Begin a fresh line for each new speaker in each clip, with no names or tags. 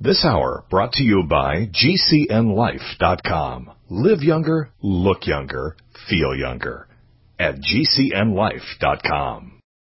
This hour brought to you by GCNLife.com. Live younger, look younger, feel younger at GCNLife.com.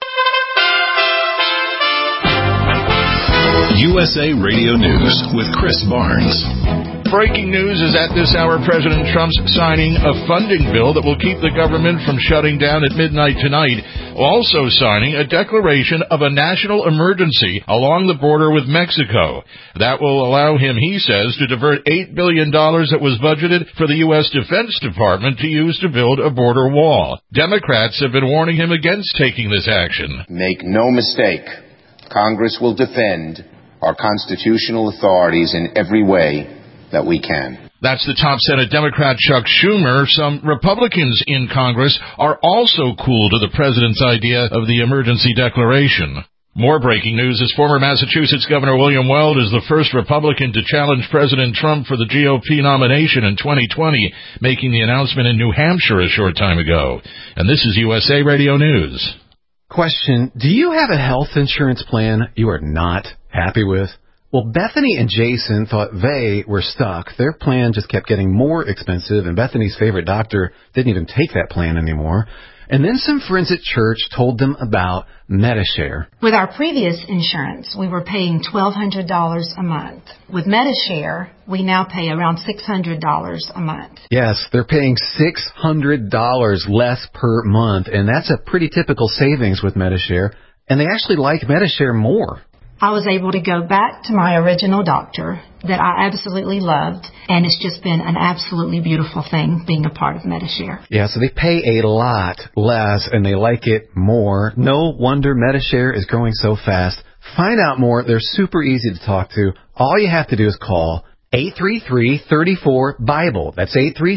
USA Radio News with Chris Barnes.
Breaking news is at this hour, President Trump's signing a funding bill that will keep the government from shutting down at midnight tonight. Also signing a declaration of a national emergency along the border with Mexico. That will allow him, he says, to divert $8 billion that was budgeted for the U.S. Defense Department to use to build a border wall. Democrats have been warning him against taking this action.
Make no mistake, Congress will defend our constitutional authorities in every way that we can.
That's the top Senate Democrat Chuck Schumer. Some Republicans in Congress are also cool to the president's idea of the emergency declaration. More breaking news is former Massachusetts Governor William Weld is the first Republican to challenge President Trump for the GOP nomination in 2020, making the announcement in New Hampshire a short time ago. And this is USA Radio News.
Question, do you have a health insurance plan you are not happy with? Well, Bethany and Jason thought they were stuck. Their plan just kept getting more expensive, and Bethany's favorite doctor didn't even take that plan anymore. And then some friends at church told them about Medi-Share.
With our previous insurance, we were paying $1,200 a month. With Medi-Share, we now pay around $600 a month.
Yes, they're paying $600 less per month, and that's a pretty typical savings with Medi-Share. And they actually like Medi-Share more.
I was able to go back to my original doctor that I absolutely loved, and it's just been an absolutely beautiful thing being a part of Medi-Share.
Yeah, so they pay a lot less, and they like it more. No wonder Medi-Share is growing so fast. Find out more. They're super easy to talk to. All you have to do is call 833-34-BIBLE. That's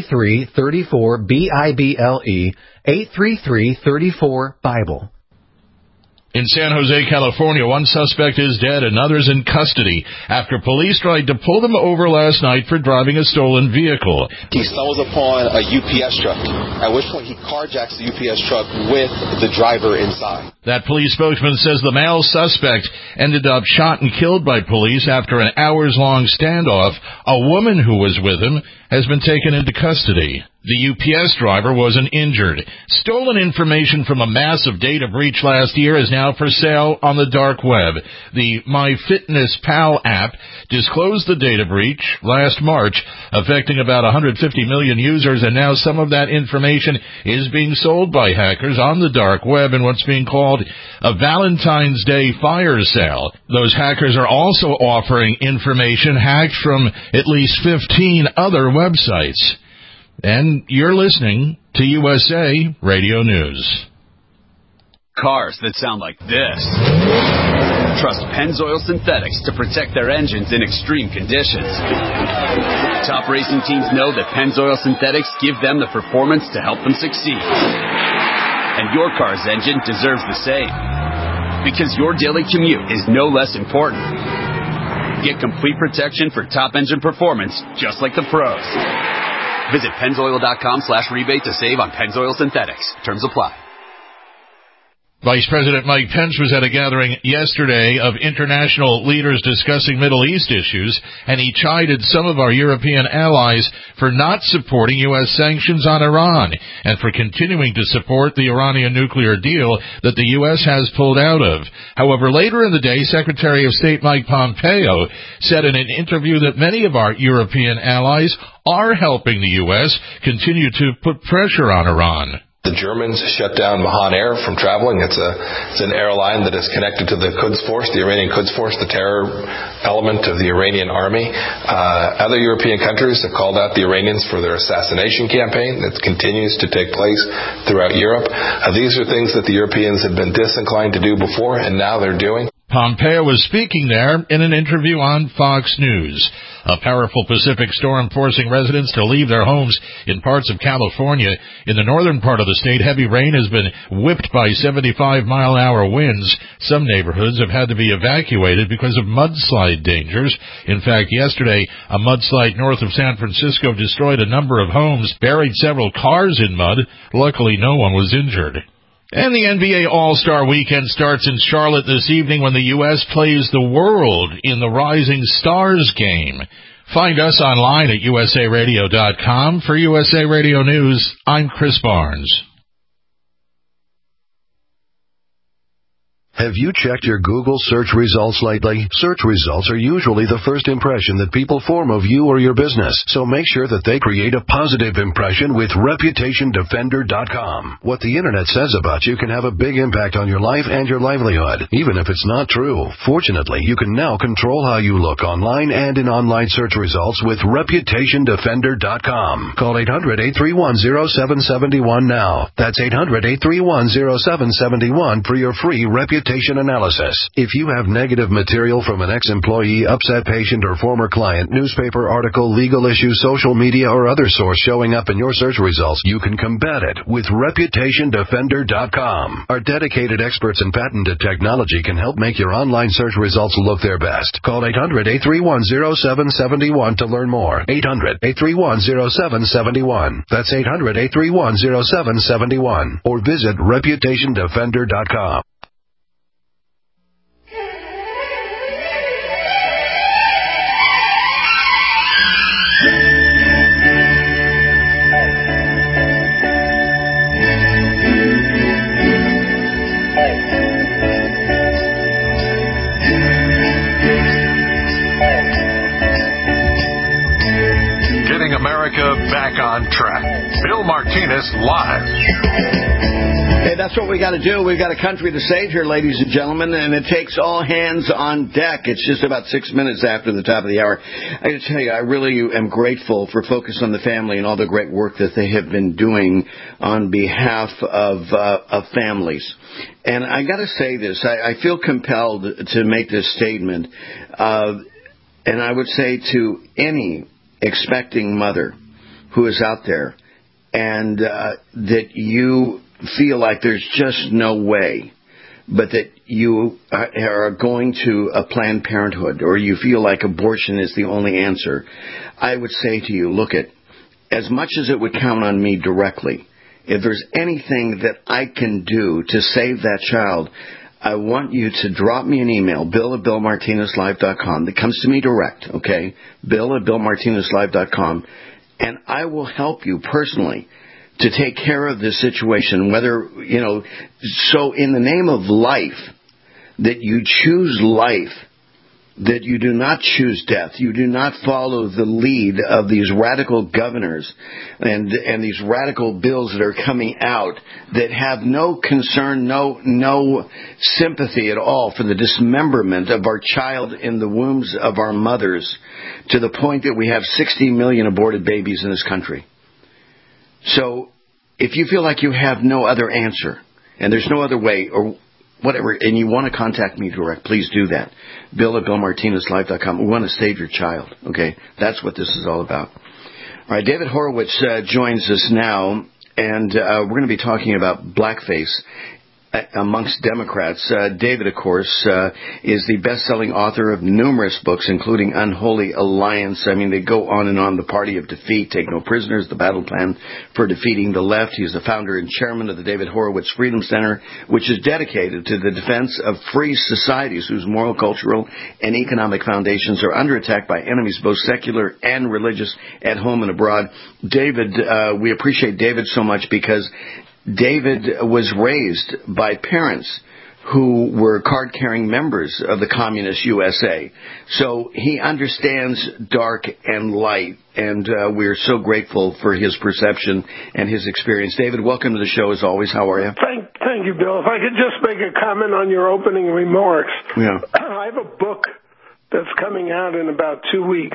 833-34-BIBLE, 833-34-BIBLE.
In San Jose, California, one suspect is dead and others in custody after police tried to pull them over last night for driving a stolen vehicle.
He stumbles upon a UPS truck, at which point he carjacks the UPS truck with the driver inside.
That police spokesman says the male suspect ended up shot and killed by police after an hours-long standoff. A woman who was with him has been taken into custody. The UPS driver wasn't injured. Stolen information from a massive data breach last year is now for sale on the dark web. The MyFitnessPal app disclosed the data breach last March, affecting about 150 million users, and now some of that information is being sold by hackers on the dark web in what's being called a Valentine's Day fire sale. Those hackers are also offering information hacked from at least 15 other websites. And you're listening to USA Radio News.
Cars that sound like this. Trust Pennzoil Synthetics to protect their engines in extreme conditions. Top racing teams know that Pennzoil Synthetics give them the performance to help them succeed. And your car's engine deserves the same. Because your daily commute is no less important. Get complete protection for top engine performance, just like the pros. Visit Pennzoil.com/rebate to save on Pennzoil Synthetics. Terms apply.
Vice President Mike Pence was at a gathering yesterday of international leaders discussing Middle East issues, and he chided some of our European allies for not supporting U.S. sanctions on Iran and for continuing to support the Iranian nuclear deal that the U.S. has pulled out of. However, later in the day, Secretary of State Mike Pompeo said in an interview that many of our European allies are helping the U.S. continue to put pressure on Iran.
The Germans shut down Mahan Air from traveling. It's an airline that is connected to the Quds Force, the Iranian Quds Force, the terror element of the Iranian army. Other European countries have called out the Iranians for their assassination campaign that continues to take place throughout Europe. These are things that the Europeans have been disinclined to do before, and now they're doing.
Pompeo was speaking there in an interview on Fox News. A powerful Pacific storm forcing residents to leave their homes in parts of California. In the northern part of the state, heavy rain has been whipped by 75-mile-an-hour winds. Some neighborhoods have had to be evacuated because of mudslide dangers. In fact, yesterday, a mudslide north of San Francisco destroyed a number of homes, buried several cars in mud. Luckily, no one was injured. And the NBA All-Star Weekend starts in Charlotte this evening when the U.S. plays the world in the Rising Stars game. Find us online at usaradio.com. For USA Radio News, I'm Chris Barnes.
Have you checked your Google search results lately? Search results are usually the first impression that people form of you or your business, so make sure that they create a positive impression with ReputationDefender.com. What the Internet says about you can have a big impact on your life and your livelihood, even if it's not true. Fortunately, you can now control how you look online and in online search results with ReputationDefender.com. Call 800-831-0771 now. That's 800-831-0771 for your free reputation analysis. If you have negative material from an ex-employee, upset patient, or former client, newspaper article, legal issue, social media, or other source showing up in your search results, you can combat it with ReputationDefender.com. Our dedicated experts in patented technology can help make your online search results look their best. Call 800-831-0771 to learn more. 800-831-0771. That's 800-831-0771. Or visit ReputationDefender.com.
Back on track. Bill Martinez live.
Hey, that's what we got to do. We've got a country to save here, ladies and gentlemen, and it takes all hands on deck. It's just about 6 minutes after the top of the hour. I got to tell you, I really am grateful for Focus on the Family and all the great work that they have been doing on behalf of families. And I got to say this. I feel compelled to make this statement, and I would say to any expecting mother who is out there and that you feel like there's just no way, but that you are going to a Planned Parenthood or you feel like abortion is the only answer, I would say to you, look, as much as it would count on me directly, if there's anything that I can do to save that child, I want you to drop me an email, bill@billmartinezlive.com. That comes to me direct, okay? bill@billmartinezlive.com. And I will help you personally to take care of this situation, whether, so in the name of life, that you choose life, that you do not choose death. You do not follow the lead of these radical governors and these radical bills that are coming out that have no concern, no sympathy at all for the dismemberment of our child in the wombs of our mothers, to the point that we have 60 million aborted babies in this country. So if you feel like you have no other answer and there's no other way or whatever, and you want to contact me direct, please do that. bill@billmartinezlive.com. We want to save your child, okay? That's what this is all about. All right, David Horowitz joins us now, and we're going to be talking about blackface amongst Democrats. David, of course, is the best-selling author of numerous books, including Unholy Alliance. I mean, they go on and on. The Party of Defeat, Take No Prisoners, The Battle Plan for Defeating the Left. He's the founder and chairman of the David Horowitz Freedom Center, which is dedicated to the defense of free societies whose moral, cultural, and economic foundations are under attack by enemies, both secular and religious, at home and abroad. David, we appreciate David so much because David was raised by parents who were card-carrying members of the Communist USA. So he understands dark and light, and we're so grateful for his perception and his experience. David, welcome to the show as always. How are you?
Thank you, Bill. If I could just make a comment on your opening remarks.
Yeah.
I have a book that's coming out in about 2 weeks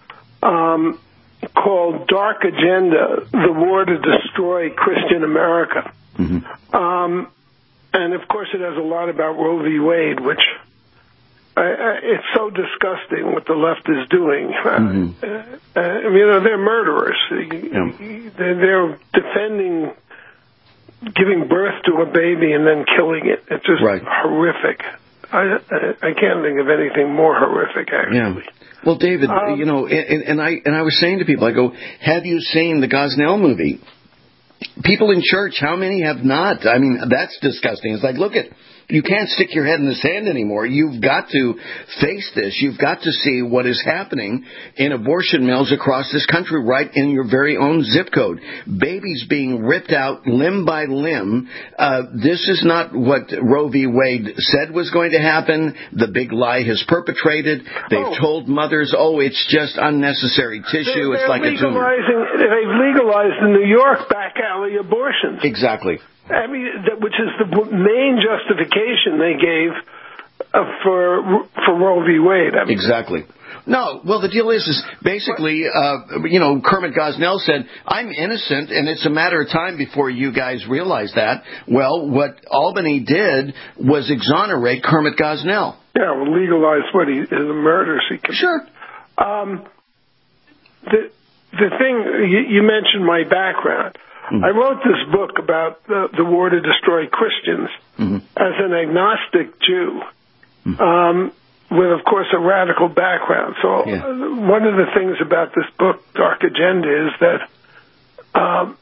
called Dark Agenda, The War to Destroy Christian America. Mm-hmm. And, of course, it has a lot about Roe v. Wade, which it's so disgusting what the left is doing. Mm-hmm. They're murderers. Yeah. They're defending giving birth to a baby and then killing it. It's just horrific. I can't think of anything more horrific, actually.
Yeah. Well, David, and I was saying to people, I go, have you seen the Gosnell movie? People in church, how many have not? I mean, that's disgusting. It's like, look at, you can't stick your head in the sand anymore. You've got to face this. You've got to see what is happening in abortion mills across this country, right in your very own zip code. Babies being ripped out limb by limb. This is not what Roe v. Wade said was going to happen. The big lie has perpetrated. They've told mothers, it's just unnecessary tissue. It's like a tumor.
They've legalized in New York back alley abortions.
Exactly.
I mean, which is the main justification they gave for Roe v. Wade. I mean,
exactly. No, well, the deal is basically, Kermit Gosnell said, I'm innocent, and it's a matter of time before you guys realize that. Well, what Albany did was exonerate Kermit Gosnell.
Yeah, well, legalize the murders he committed.
Sure.
The thing, you mentioned my background. Mm-hmm. I wrote this book about the war to destroy Christians as an agnostic Jew, with, of course, a radical background. So one of the things about this book, Dark Agenda, is that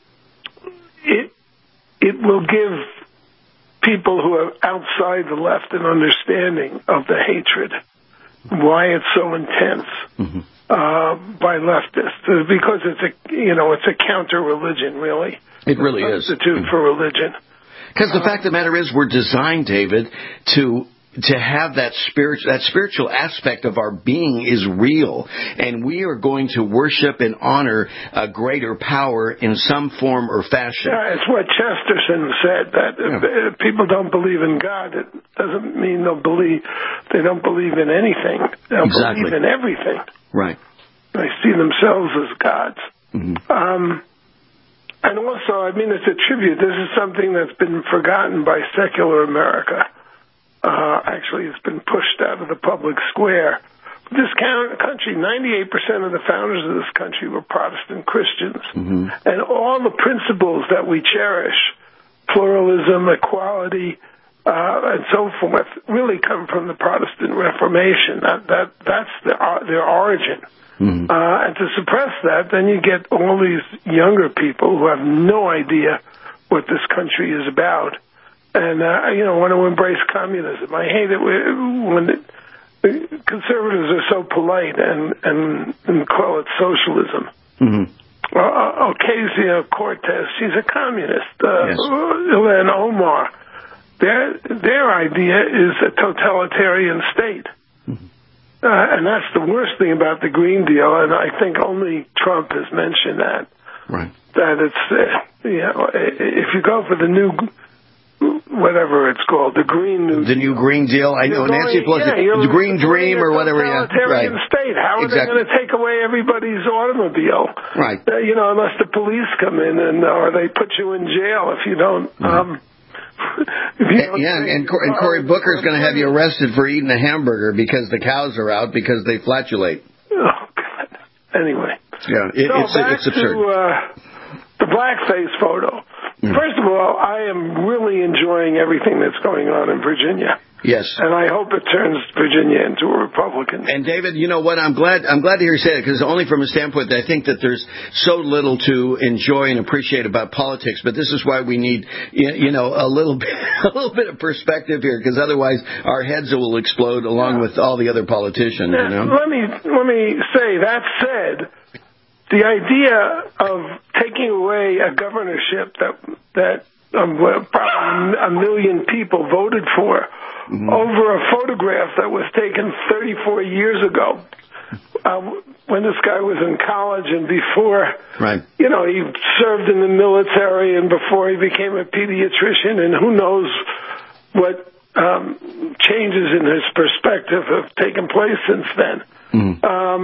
it will give people who are outside the left an understanding of the hatred, why it's so intense. By leftists, because it's a counter-religion, really.
It really is.
Substitute for religion.
Because the fact of the matter is, we're designed, David, to have that spiritual aspect of our being is real, and we are going to worship and honor a greater power in some form or fashion.
Yeah, it's what Chesterton said, that if people don't believe in God, it doesn't mean they don't believe in anything. They'll believe in everything.
Right.
They see themselves as gods. And also, I mean, it's a tribute. This is something that's been forgotten by secular America. Actually, it's been pushed out of the public square. This country, 98% of the founders of this country were Protestant Christians. And all the principles that we cherish, pluralism, equality, and so forth, really come from the Protestant Reformation. That's their origin. And to suppress that, then you get all these younger people who have no idea what this country is about, and want to embrace communism. I hate it when the conservatives are so polite and call it socialism. Ocasio-Cortez, she's a communist. Ilhan Omar. Their idea is a totalitarian state. And that's the worst thing about the Green Deal, and I think only Trump has mentioned that.
Right.
That it's, if you go for the new, whatever it's called, the Green New
Deal. The new Green Deal. I know Nancy Pelosi, the Green Dream or whatever.
Totalitarian state. How are they going to take away everybody's automobile?
Right.
Unless the police come in or they put you in jail if you don't.
And Cory Booker's going to have you arrested for eating a hamburger because the cows are out because they flatulate.
Oh, God. Anyway.
Yeah, it's absurd.
To the blackface photo. First of all, I am really enjoying everything that's going on in Virginia.
Yes.
And I hope it turns Virginia into a Republican.
And David, you know what? I'm glad to hear you say it, because only from a standpoint that I think that there's so little to enjoy and appreciate about politics. But this is why we need, a little bit of perspective here, because otherwise our heads will explode along with all the other politicians.
Let me say, that said, the idea of taking away a governorship that probably 1 million people voted for over a photograph that was taken 34 years ago, when this guy was in college and before, he served in the military and before he became a pediatrician, and who knows what changes in his perspective have taken place since then.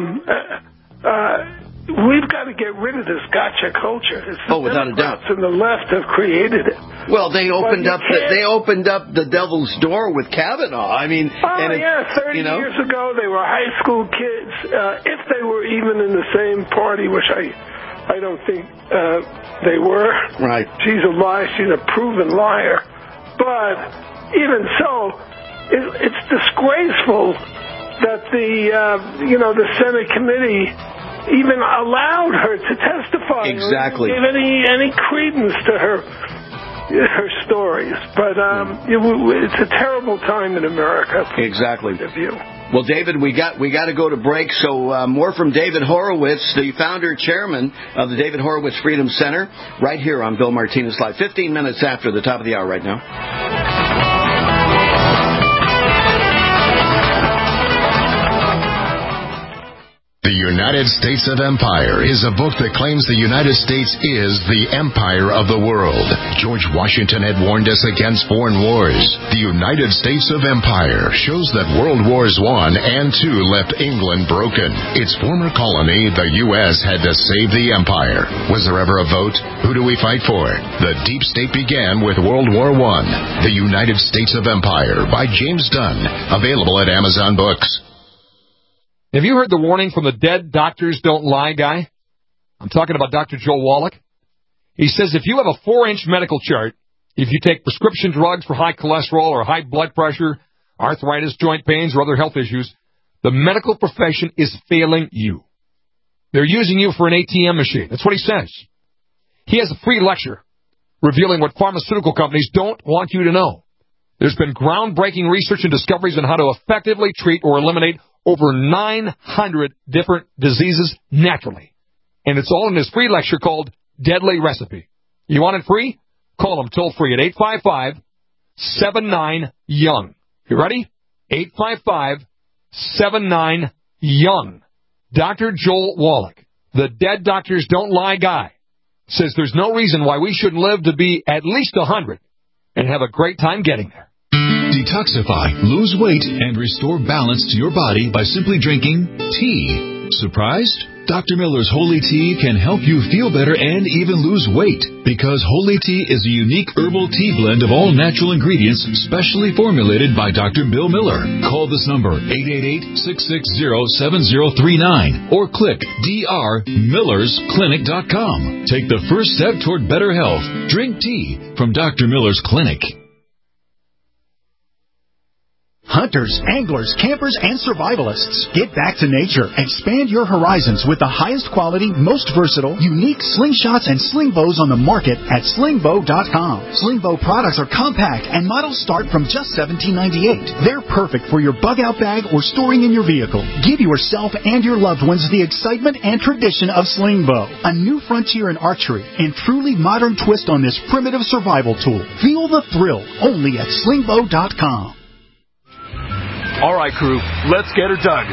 We've got to get rid of this gotcha culture.
Without a doubt.
And the left have created it.
Well, they opened up the devil's door with Kavanaugh. I mean,
30 years ago they were high school kids. If they were even in the same party, which I don't think they were.
Right.
She's a liar. She's a proven liar. But even so, it's disgraceful that the Senate committee even allowed her to testify.
Exactly.
Or gave any credence to her stories. But it's a terrible time in America.
Exactly. Well, David, we got to go to break. So more from David Horowitz, the founder chairman of the David Horowitz Freedom Center, right here on Bill Martinez Live. 15 minutes after the top of the hour right now.
The United States of Empire is a book that claims the United States is the empire of the world. George Washington had warned us against foreign wars. The United States of Empire shows that World Wars I and II left England broken. Its former colony, the U.S., had to save the empire. Was there ever a vote? Who do we fight for? The deep state began with World War I. The United States of Empire by James Dunn. Available at Amazon Books.
Have you heard the warning from the dead doctors don't lie guy? I'm talking about Dr. Joel Wallach. He says if you have a 4-inch medical chart, if you take prescription drugs for high cholesterol or high blood pressure, arthritis, joint pains, or other health issues, the medical profession is failing you. They're using you for an ATM machine. That's what he says. He has a free lecture revealing what pharmaceutical companies don't want you to know. There's been groundbreaking research and discoveries on how to effectively treat or eliminate over 900 different diseases naturally. And it's all in this free lecture called Deadly Recipe. You want it free? Call them toll free at 855-79-YOUNG. You ready? 855-79-YOUNG. Dr. Joel Wallach, the dead doctors don't lie guy, says there's no reason why we shouldn't live to be at least 100 and have a great time getting there.
Detoxify, lose weight, and restore balance to your body by simply drinking tea. Surprised? Dr. Miller's Holy Tea can help you feel better and even lose weight because Holy Tea is a unique herbal tea blend of all natural ingredients specially formulated by Dr. Bill Miller. Call this number, 888-660-7039, or click drmillersclinic.com. Take the first step toward better health. Drink tea from Dr. Miller's Clinic.
Hunters, anglers, campers, and survivalists. Get back to nature. Expand your horizons with the highest quality, most versatile, unique slingshots and sling bows on the market at slingbow.com. Slingbow products are compact and models start from just $17.98. They're perfect for your bug-out bag or storing in your vehicle. Give yourself and your loved ones the excitement and tradition of Slingbow, a new frontier in archery and truly modern twist on this primitive survival tool. Feel the thrill only at slingbow.com.
All right, crew, let's get her dug.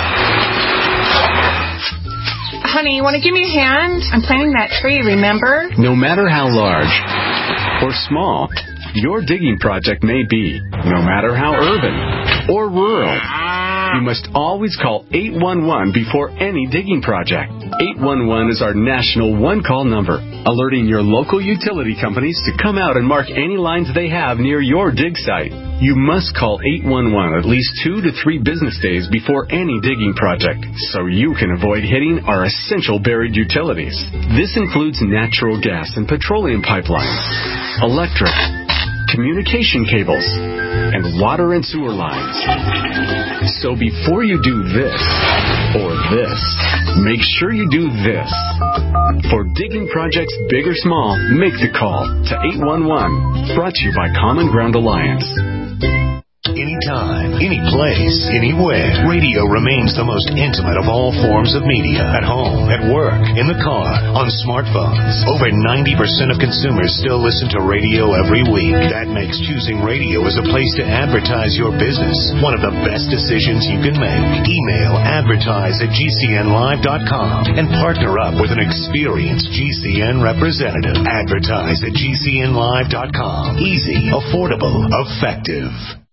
Honey, you want to give me a hand? I'm planting that tree, remember?
No matter how large or small your digging project may be, no matter how urban or rural, you must always call 811 before any digging project. 811 is our national one-call number, alerting your local utility companies to come out and mark any lines they have near your dig site. You must call 811 at least 2 to 3 business days before any digging project, so you can avoid hitting our essential buried utilities. This includes natural gas and petroleum pipelines, electric, communication cables, and water and sewer lines. So before you do this or this, make sure you do this. For digging projects big or small, make the call to 811. Brought to you by Common Ground Alliance.
Anytime, any place, anywhere. Radio remains the most intimate of all forms of media. At home, at work, in the car, on smartphones. Over 90% of consumers still listen to radio every week. That makes choosing radio as a place to advertise your business one of the best decisions you can make. Email advertise@gcnlive.com and partner up with an experienced GCN representative. Advertise@gcnlive.com. Easy, affordable, effective.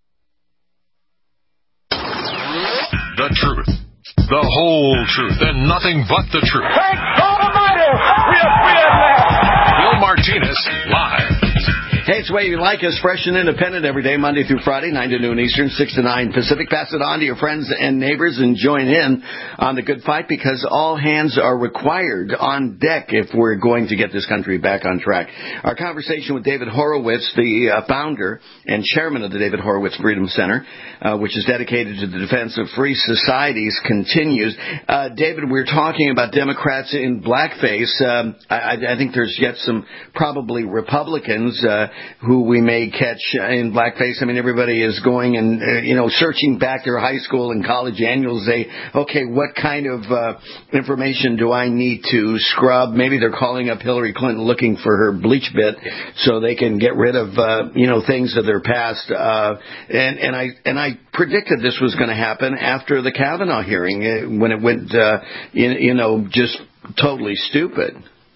The truth, the whole truth, and nothing but the truth.
Thank God Almighty, we are free at last.
Bill Martinez, live.
Hey, it's the way you like us, fresh and independent every day, Monday through Friday, 9 to noon Eastern, 6 to 9 Pacific. Pass it on to your friends and neighbors and join in on the good fight, because all hands are required on deck if we're going to get this country back on track. Our conversation with David Horowitz, the founder and chairman of the David Horowitz Freedom Center, which is dedicated to the defense of free societies, continues. David, we're talking about Democrats in blackface. I think there's yet some probably Republicans who we may catch in blackface. I mean, everybody is going and, searching back their high school and college annuals. Say, okay, what kind of information do I need to scrub? Maybe they're calling up Hillary Clinton looking for her bleach bit so they can get rid of, things of their past. And I predicted this was going to happen after the Kavanaugh hearing when it went, just totally stupid.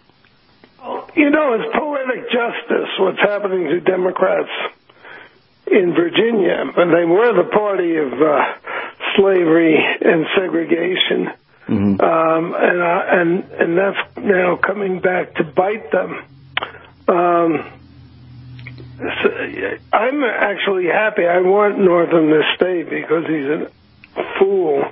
It's poetic justice what's happening to Democrats in Virginia, but they were the party of slavery and segregation, and that's now coming back to bite them. I'm actually happy. I want Northam to stay because he's a fool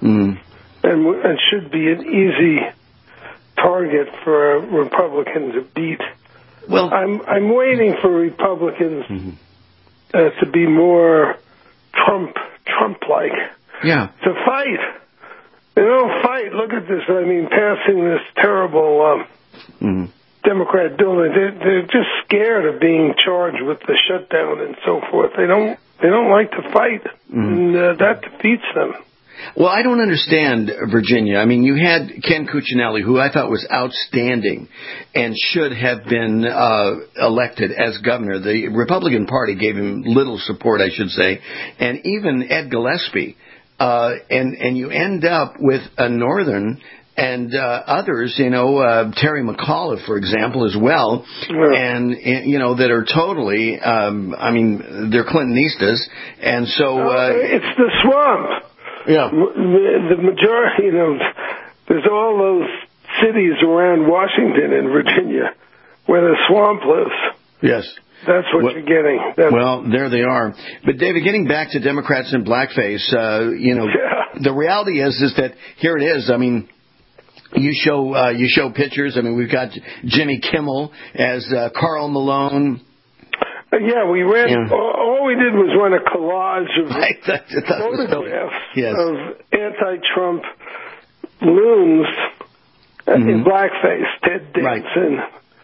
and should be an easy target for a Republican to beat. Well, I'm waiting for Republicans to be more Trump-like.
Yeah.
To fight. They don't fight. Look at this. I mean, passing this terrible Democrat bill. They're just scared of being charged with the shutdown and so forth. They don't like to fight, and that defeats them.
Well, I don't understand, Virginia. I mean, you had Ken Cuccinelli, who I thought was outstanding and should have been elected as governor. The Republican Party gave him little support, I should say, and even Ed Gillespie. And you end up with a Northern and others, Terry McAuliffe, for example, as well, and that are totally, they're Clintonistas, and so
it's the swamp.
Yeah,
the majority, there's all those cities around Washington and Virginia where the swamp lives.
Yes.
That's what you're getting.
Well, there they are. But, David, getting back to Democrats in blackface, the reality is that here it is. I mean, you show pictures. I mean, we've got Jimmy Kimmel as Karl Malone.
Yeah, we ran. Yeah. All we did was run a collage of photographs of anti-Trump loons in blackface. Ted Danson,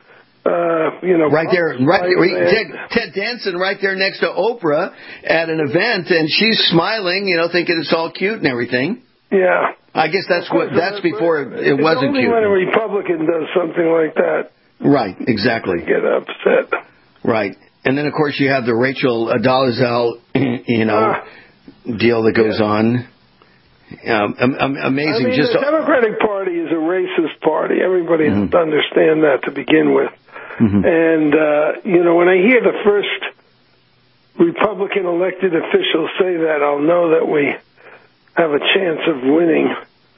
right there. Ted Danson, right there next to Oprah at an event, and she's smiling, thinking it's all cute and everything.
Yeah,
I guess that's before it wasn't
only
cute.
When a Republican does something like that,
right? Exactly.
They get upset.
Right. And then, of course, you have the Rachel Dolezal, deal that goes on. Amazing.
I mean, the Democratic Party is a racist party. Everybody has to understand that to begin with. And, when I hear the first Republican elected officials say that, I'll know that we have a chance of winning.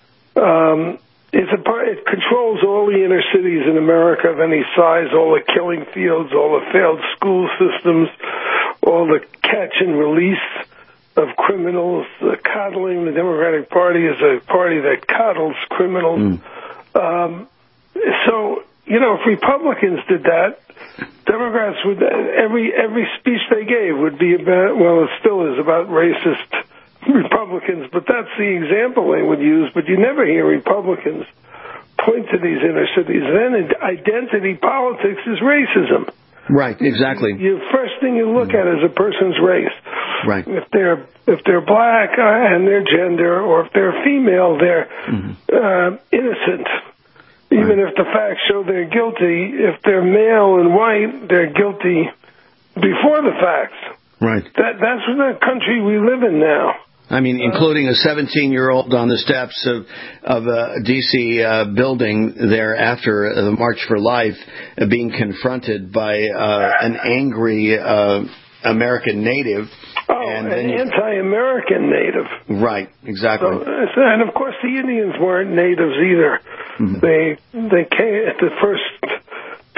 It controls all the inner cities in America of any size, all the killing fields, all the failed school systems, all the catch and release of criminals, the coddling. The Democratic Party is a party that coddles criminals. If Republicans did that, Democrats would, every speech they gave would be about, well, it still is about racist Republicans, but that's the example they would use. But you never hear Republicans point to these inner cities. Then identity politics is racism.
Right, exactly.
The first thing you look at is a person's race.
Right.
If they're black and their gender, or if they're female, they're innocent. Even if the facts show they're guilty, if they're male and white, they're guilty before the facts.
Right.
That's the country we live in now.
I mean, including a 17-year-old on the steps of a D.C. building there after the March for Life, being confronted by an angry American native.
An anti-American native.
Right, exactly.
And of course, the Indians weren't natives either. They came. The first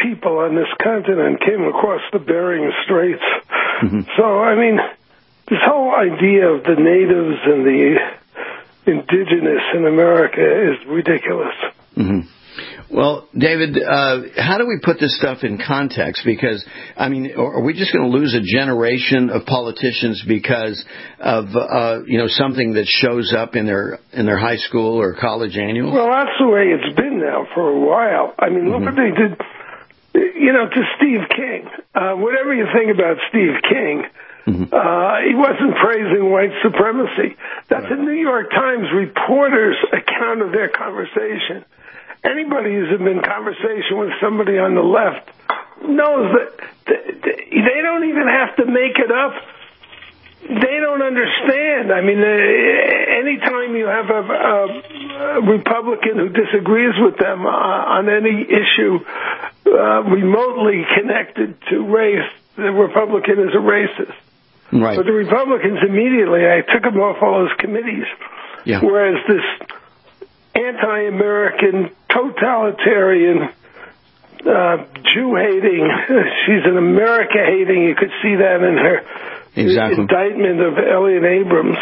people on this continent came across the Bering Straits. So, I mean, this whole idea of the natives and the indigenous in America is ridiculous.
Well, David, how do we put this stuff in context? Because, I mean, are we just going to lose a generation of politicians because of, something that shows up in their high school or college annual?
Well, that's the way it's been now for a while. I mean, look what they did, to Steve King. Whatever you think about Steve King, he wasn't praising white supremacy. That's a New York Times reporter's account of their conversation. Anybody who's been in conversation with somebody on the left knows that they don't even have to make it up. They don't understand. I mean, anytime you have a Republican who disagrees with them on any issue remotely connected to race, the Republican is a racist.
Right.
But the Republicans immediately, I took them off all those committees.
Yeah.
Whereas this anti-American, totalitarian, Jew-hating, she's an America-hating, you could see that in her indictment of Elliot Abrams.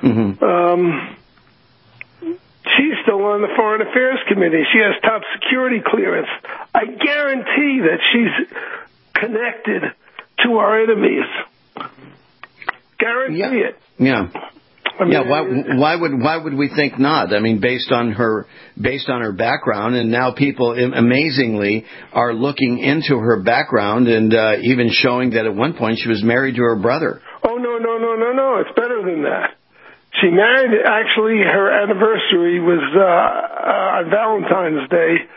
She's still on the Foreign Affairs Committee. She has top security clearance. I guarantee that she's connected to our enemies. Guarantee it.
Yeah. I mean, why would we think not? I mean, based on her background, and now people amazingly are looking into her background and even showing that at one point she was married to her brother.
Oh no! It's better than that. She married. Actually, her anniversary was on Valentine's Day,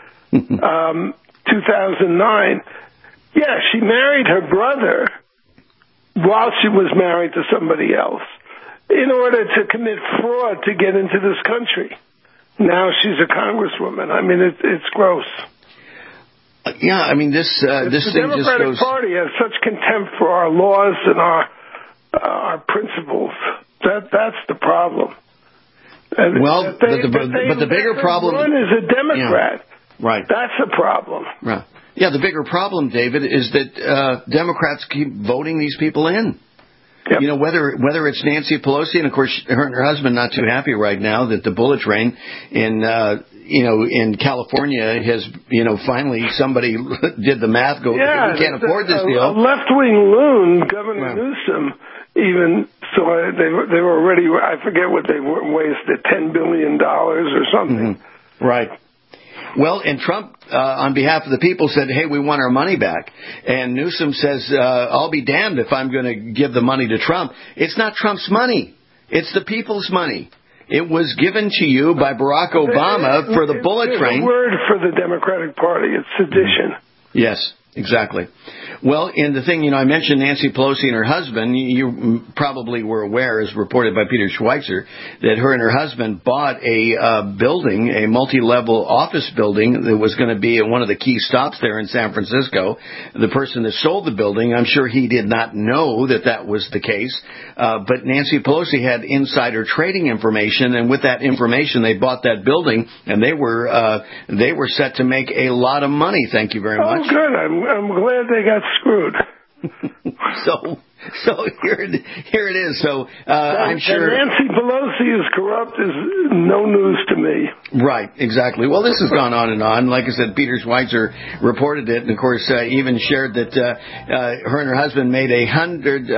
2009. Yeah, she married her brother while she was married to somebody else, in order to commit fraud to get into this country. Now she's a congresswoman. I mean, it's gross.
Yeah, I mean, this thing just goes...
The Democratic Party has such contempt for our laws and our principles. That's the problem. And
but the bigger problem...
One is a Democrat.
Yeah, right.
That's a problem.
Right. Yeah, the bigger problem, David, is that Democrats keep voting these people in. Yep. Whether it's Nancy Pelosi, and of course her and her husband not too happy right now that the bullet train in California has, finally somebody did the math. We can't afford this deal.
A left-wing loon, Governor Newsom, even so they were already, I forget what they wasted, $10 billion or something.
Right. Well, and Trump, on behalf of the people, said, hey, we want our money back. And Newsom says, I'll be damned if I'm going to give the money to Trump. It's not Trump's money. It's the people's money. It was given to you by Barack Obama for the bullet train.
There's a word for the Democratic Party. It's sedition.
Yes, exactly. Well, and the thing, I mentioned Nancy Pelosi and her husband. You probably were aware, as reported by Peter Schweitzer, that her and her husband bought a building, a multi-level office building that was going to be one of the key stops there in San Francisco. The person that sold the building, I'm sure he did not know that was the case, but Nancy Pelosi had insider trading information, and with that information, they bought that building, and they were set to make a lot of money. Thank you very much.
Oh, good. I'm glad they got screwed.
So here it is. So I'm sure
Nancy Pelosi is corrupt is no news to me.
Right, exactly. Well, this has gone on and on. Like I said, Peter Schweitzer reported it, and of course even shared that her and her husband made $100,000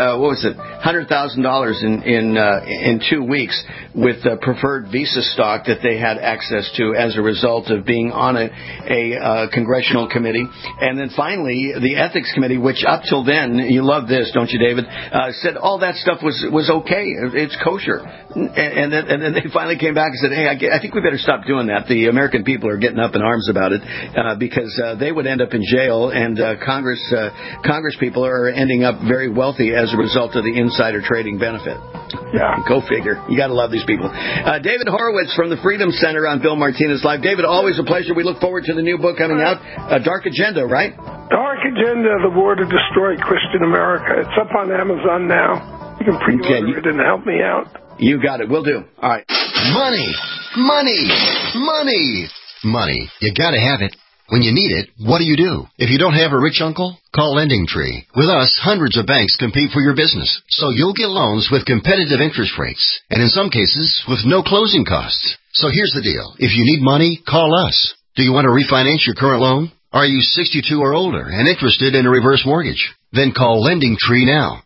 in 2 weeks with preferred Visa stock that they had access to as a result of being on a congressional committee. And then finally, the ethics committee, which up till then, you love this, don't you, David? Said all that stuff was okay. It's kosher. And then they finally came back and said, hey, I think we better stop doing that. The American people are getting up in arms about it because they would end up in jail, and Congress people are ending up very wealthy as a result of the insider trading benefit.
Yeah.
Go figure. You got to love these people. David Horowitz from the Freedom Center on Bill Martinez Live. David, always a pleasure. We look forward to the new book coming out, Dark Agenda, right?
Dark Agenda, The War to Destroy Christian America. It's up on Amazon now. You can pre-order it and help me out.
You got it. Will do. All right.
Money. You got to have it.
When you need it, what do? If you don't have a rich uncle, call LendingTree. With us, hundreds of banks compete for your business, so you'll get loans with competitive interest rates, and in some cases, with no closing costs. So here's the deal. If you need money, call us. Do you want to refinance your current loan? Are you 62 or older and interested in a reverse mortgage? Then call LendingTree now.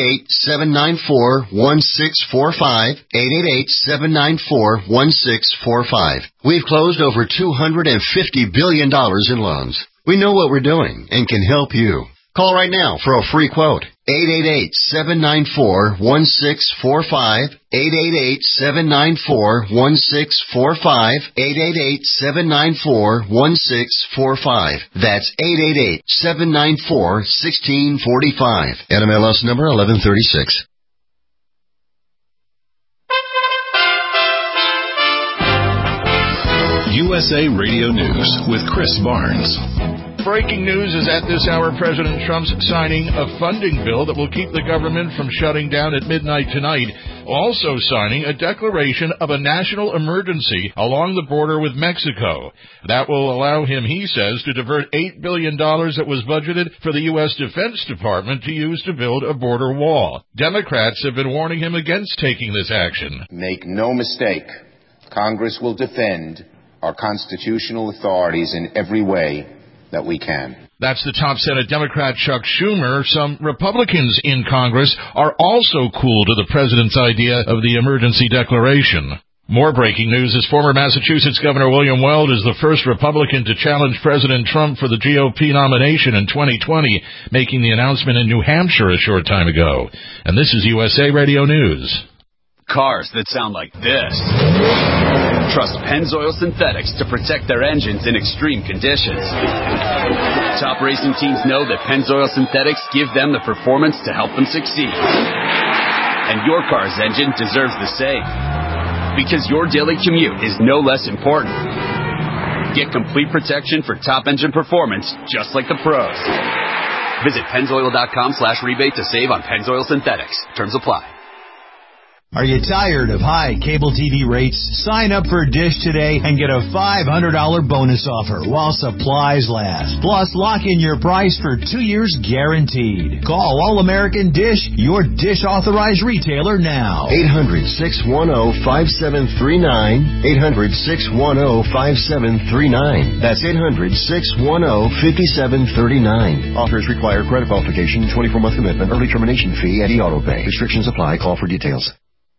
888-794-1645. 888-794-1645. We've closed over $250 billion in loans. We know what we're doing and can help you. Call right now for a free quote. 888-794-1645. 888-794-1645. 888-794-1645. That's 888-794-1645. NMLS number 1136.
USA Radio News with Chris Barnes.
Breaking news is at this hour, President Trump's signing a funding bill that will keep the government from shutting down at midnight tonight. Also signing a declaration of a national emergency along the border with Mexico. That will allow him, he says, to divert $8 billion that was budgeted for the U.S. Defense Department to use to build a border wall. Democrats have been warning him against taking this action.
Make no mistake, Congress will defend our constitutional authorities in every way that we can.
That's the top Senate Democrat Chuck Schumer. Some Republicans in Congress are also cool to the president's idea of the emergency declaration. More breaking news is former Massachusetts Governor William Weld is the first Republican to challenge President Trump for the GOP nomination in 2020, making the announcement in New Hampshire a short time ago. And this is USA Radio News.
Cars that sound like this. Trust Pennzoil Synthetics to protect their engines in extreme conditions. Top racing teams know that Pennzoil Synthetics give them the performance to help them succeed. And your car's engine deserves the same. Because your daily commute is no less important. Get complete protection for top engine performance, just like the pros. Visit Pennzoil.com/rebate to save on Pennzoil Synthetics. Terms apply.
Are you tired of high cable TV rates? Sign up for Dish today and get a $500 bonus offer while supplies last. Plus, lock in your price for 2 years guaranteed. Call All American Dish, your Dish authorized retailer now.
800-610-5739. 800-610-5739. That's 800-610-5739. Offers require credit qualification, 24-month commitment, early termination fee, and e-auto pay. Restrictions apply. Call for details.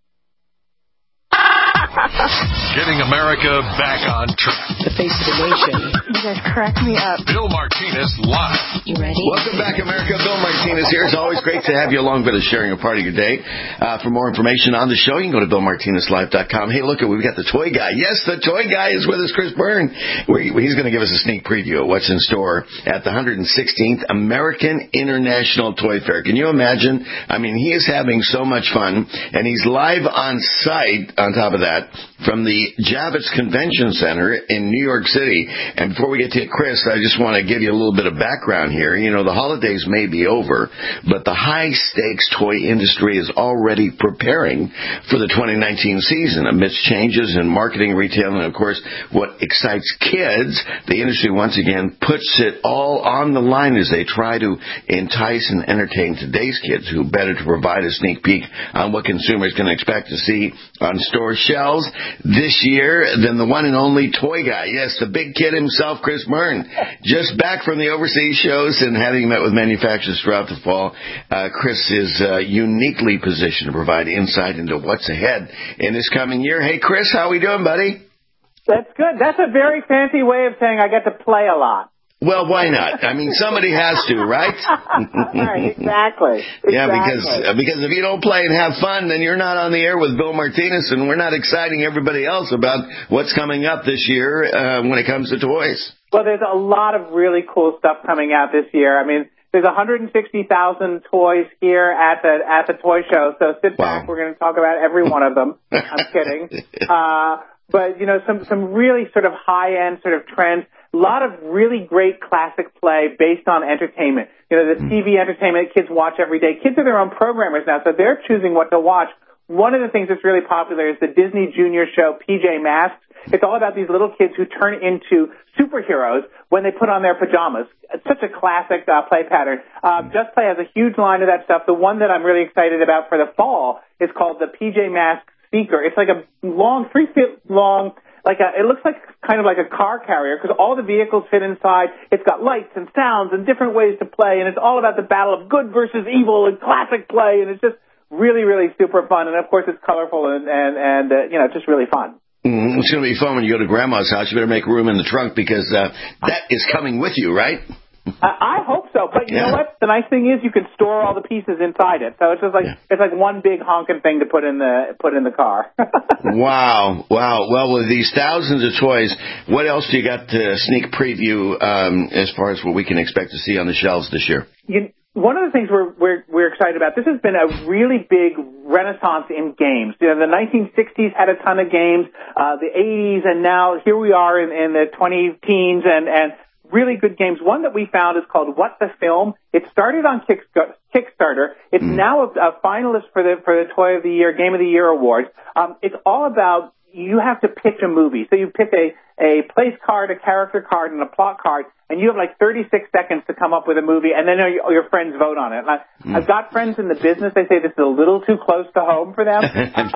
Getting America back on track.
The face of the nation. You guys crack me up.
Bill Martinez live.
You ready?
Welcome back, America. Bill Martinez here. It's always great to have you along with us, sharing a part of your day. For more information on the show, you can go to BillMartinezLive.com. Hey, look, we've got the toy guy. Yes, the toy guy is with us, Chris Byrne. He's going to give us a sneak preview of what's in store at the 116th American International Toy Fair. Can you imagine? I mean, he is having so much fun, and he's live on site, on top of that, from the Javits Convention Center in New York City. And before we get to Chris, I just want to give you a little bit of background here. You know, the holidays may be over, but the high-stakes toy industry is already preparing for the 2019 season. Amidst changes in marketing, retail, and, of course, what excites kids, the industry once again puts it all on the line as they try to entice and entertain today's kids. Who better to provide a sneak peek on what consumers can expect to see on store shelves this year than the one and only toy guy. Yes, the big kid himself, Chris Byrne. Just back from the overseas shows and having met with manufacturers throughout the fall, Chris is uniquely positioned to provide insight into what's ahead in this coming year. Hey, Chris, how we doing, buddy?
That's good. That's a very fancy way of saying I get to play a lot.
Well, why not? I mean, somebody has to, right?
Right, exactly.
Yeah, because if you don't play and have fun, then you're not on the air with Bill Martinez, and we're not exciting everybody else about what's coming up this year when it comes to toys.
Well, there's a lot of really cool stuff coming out this year. I mean, there's 160,000 toys here at the toy show, so sit back. We're going to talk about every one of them. I'm kidding. But, you know, some really sort of high-end sort of trends. A lot of really great classic play based on entertainment. You know, the TV entertainment kids watch every day. Kids are their own programmers now, so they're choosing what to watch. One of the things that's really popular is the Disney Junior show, PJ Masks. It's all about these little kids who turn into superheroes when they put on their pajamas. It's such a classic play pattern. Just Play has a huge line of that stuff. The one that I'm really excited about for the fall is called the PJ Masks Speaker. It's like a long, 3 feet long, it looks like kind of like a car carrier because all the vehicles fit inside. It's got lights and sounds and different ways to play, and it's all about the battle of good versus evil and classic play, and it's just really, really super fun. And of course, it's colorful and just really fun.
It's going to be fun when you go to Grandma's house. You better make room in the trunk because that is coming with you, right?
I hope so, but you know what? The nice thing is you can store all the pieces inside it, so it's just it's like one big honking thing to put in the car.
Wow. Well, with these thousands of toys, what else do you got to sneak preview as far as what we can expect to see on the shelves this year?
One of the things we're excited about, this has been a really big renaissance in games. The 1960s had a ton of games, the 80s, and now here we are in the 20-teens and really good games. One that we found is called What the Film. It started on Kickstarter. It's now a finalist for the Toy of the Year, Game of the Year awards. It's all about you have to pitch a movie. So you pick a place card, a character card, and a plot card, and you have like 36 seconds to come up with a movie, and then your friends vote on it. I've got friends in the business. They say this is a little too close to home for them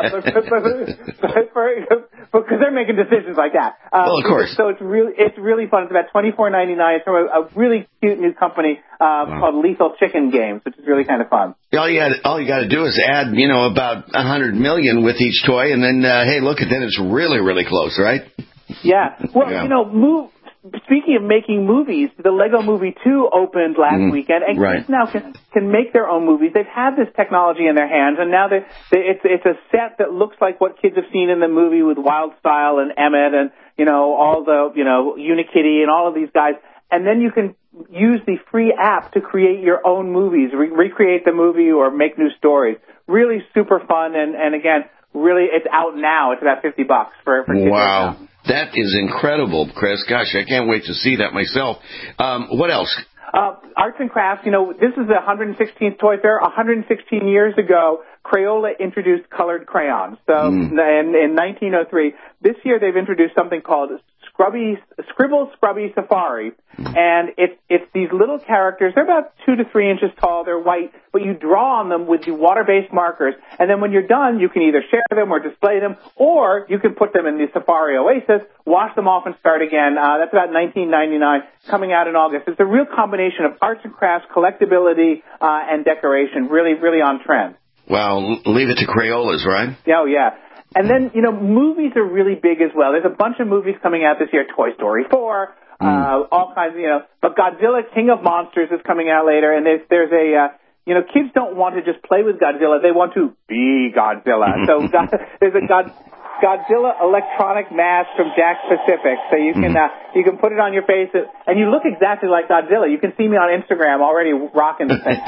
because they're making decisions like that.
Well, of course.
So it's really fun. It's about $24.99. It's from a really cute new company called Lethal Chicken Games, which is really kind of fun.
All you got to do is add, about 100 million with each toy, and then hey, look, then it's really, really close, right?
Yeah. Well, speaking of making movies, the Lego Movie 2 opened last weekend, and kids now can make their own movies. They've had this technology in their hands, and now it's a set that looks like what kids have seen in the movie with Wild Style and Emmett and, all the, Unikitty and all of these guys. And then you can use the free app to create your own movies, recreate the movie or make new stories. Really super fun, and again, really, it's out now. It's about $50 for kids.
Wow. That is incredible, Chris. Gosh, I can't wait to see that myself. What else?
Arts and crafts. This is the 116th Toy Fair. 116 years ago, Crayola introduced colored crayons. So in 1903, this year they've introduced something called Scribble Scrubby Safari. And it's these little characters. They're about 2 to 3 inches tall. They're white, but you draw on them with the water-based markers. And then when you're done, you can either share them or display them, or you can put them in the Safari Oasis, wash them off, and start again. That's about $19.99, coming out in August. It's a real combination of arts and crafts, collectability, and decoration. Really, really on trend.
Well, leave it to Crayolas, right?
Oh, yeah. And then, movies are really big as well. There's a bunch of movies coming out this year. Toy Story 4, all kinds of, but Godzilla King of Monsters is coming out later, and there's a, kids don't want to just play with Godzilla. They want to be Godzilla. So there's a Godzilla electronic mask from Jakks Pacific. So you can put it on your face, and you look exactly like Godzilla. You can see me on Instagram already rocking the thing.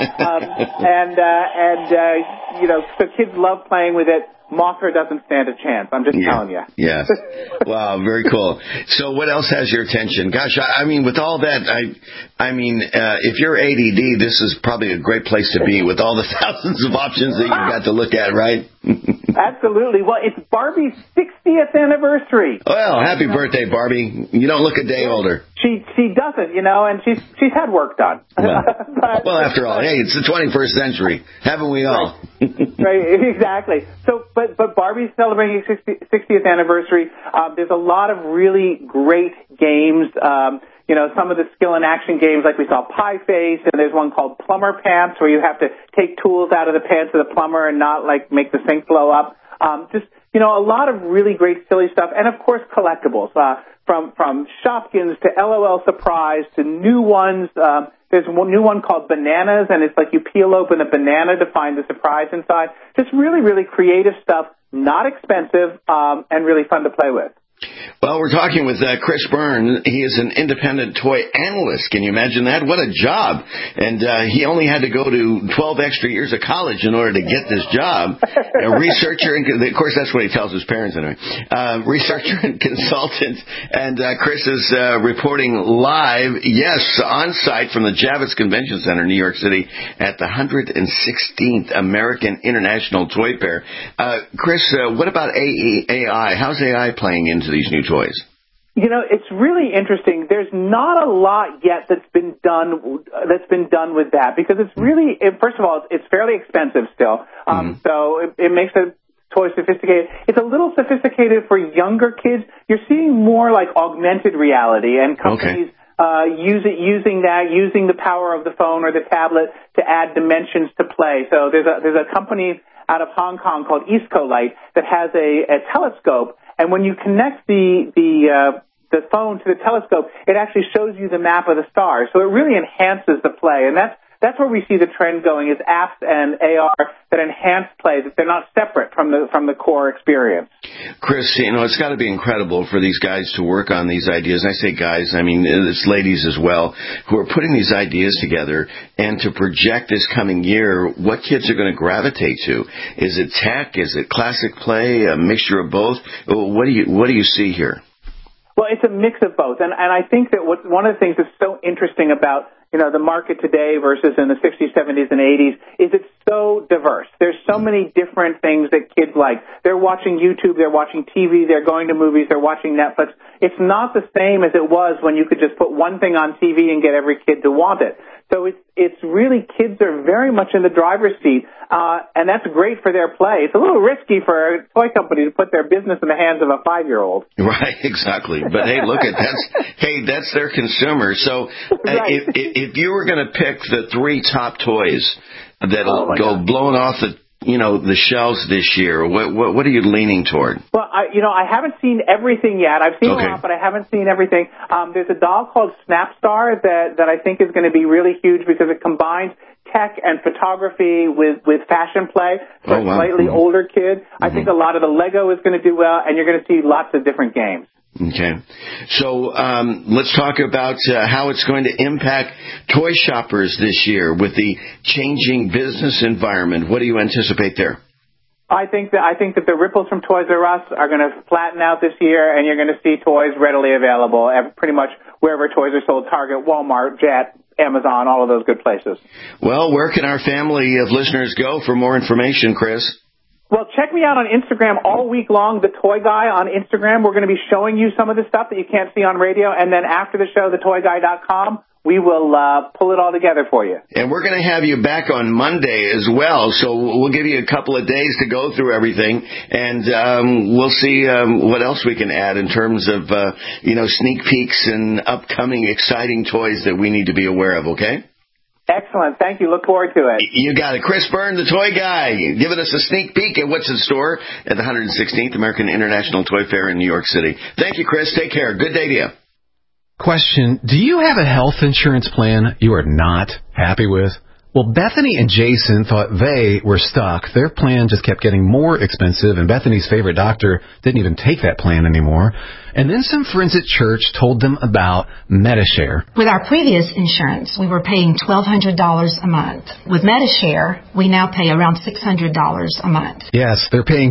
So kids love playing with it. Mothra doesn't stand a chance. I'm just telling you.
Yes. Wow, very cool. So what else has your attention? Gosh, I mean, with all that, if you're ADD, this is probably a great place to be with all the thousands of options that you've got to look at, right?
Absolutely. Well, it's Barbie's 60th anniversary.
Well, happy birthday, Barbie. You don't look a day older.
She doesn't, and she's had work done.
Well, after all, hey, it's the 21st century. Haven't we all?
Right, exactly. So, but Barbie's celebrating its 60th anniversary. There's a lot of really great games. Some of the skill and action games, like we saw Pie Face, and there's one called Plumber Pants, where you have to take tools out of the pants of the plumber and not make the sink blow up. A lot of really great silly stuff, and of course collectibles. From Shopkins to LOL Surprise to new ones. There's one new one called Bananas, and it's like you peel open a banana to find the surprise inside. Just really, really creative stuff, not expensive, and really fun to play with.
Well, we're talking with Chris Byrne. He is an independent toy analyst. Can you imagine that? What a job. And he only had to go to 12 extra years of college in order to get this job. A researcher, and of course, that's what he tells his parents anyway. Researcher and consultant. And Chris is reporting live, yes, on site from the Javits Convention Center, New York City, at the 116th American International Toy Fair. Chris, what about AI? How's AI playing into these new toys?
You know, it's really interesting. There's not a lot yet that's been done with that, because it's really, first of all, it's fairly expensive still. So it makes the toy sophisticated. It's a little sophisticated for younger kids. You're seeing more like augmented reality, and companies using the power of the phone or the tablet to add dimensions to play. So there's a company out of Hong Kong called Eascolite that has a telescope, and when you connect the phone to the telescope, it actually shows you the map of the stars. So it really enhances the play, and that's where we see the trend going, is apps and AR that enhance play, that they're not separate from the core experience.
Chris, it's got to be incredible for these guys to work on these ideas. And I say guys, I mean it's ladies as well, who are putting these ideas together and to project this coming year what kids are going to gravitate to. Is it tech? Is it classic play? A mixture of both? What do you see here?
Well, it's a mix of both, and I think that one of the things that's so interesting about the market today versus in the 60s, 70s, and 80s is it's so diverse. There's so many different things that kids like. They're watching YouTube, they're watching TV, they're going to movies, they're watching Netflix. It's not the same as it was when you could just put one thing on TV and get every kid to want it. So it's really, kids are very much in the driver's seat, and that's great for their play. It's a little risky for a toy company to put their business in the hands of a 5-year-old.
Right, exactly. But hey, look that's their consumer. So
right.
if you were going to pick the 3 top toys that'll go blowing off the shelves this year, what are you leaning toward?
Well, I haven't seen everything yet. I've seen a lot, but I haven't seen everything. There's a doll called Snapstar that I think is going to be really huge because it combines tech and photography with fashion play for a slightly older kid. I think a lot of the Lego is going to do well, and you're going to see lots of different games.
Okay. So let's talk about how it's going to impact toy shoppers this year with the changing business environment. What do you anticipate there?
I think that the ripples from Toys R Us are going to flatten out this year, and you're going to see toys readily available pretty much wherever toys are sold: Target, Walmart, Jet, Amazon, all of those good places.
Well, where can our family of listeners go for more information, Chris?
Well, check me out on Instagram all week long, The Toy Guy on Instagram. We're going to be showing you some of the stuff that you can't see on radio, and then after the show, thetoyguy.com, we will pull it all together for you.
And we're going to have you back on Monday as well, so we'll give you a couple of days to go through everything, and we'll see what else we can add in terms of, sneak peeks and upcoming exciting toys that we need to be aware of, okay?
Excellent. Thank you. Look forward to it.
You got it. Chris Byrne, the Toy Guy, giving us a sneak peek at what's in store at the 116th American International Toy Fair in New York City. Thank you, Chris. Take care. Good day to you.
Question, do you have a health insurance plan you are not happy with? Well, Bethany and Jason thought they were stuck. Their plan just kept getting more expensive, and Bethany's favorite doctor didn't even take that plan anymore. And then some friends at church told them about Medi-Share.
With our previous insurance, we were paying $1,200 a month. With Medi-Share, we now pay around $600 a month.
Yes, they're paying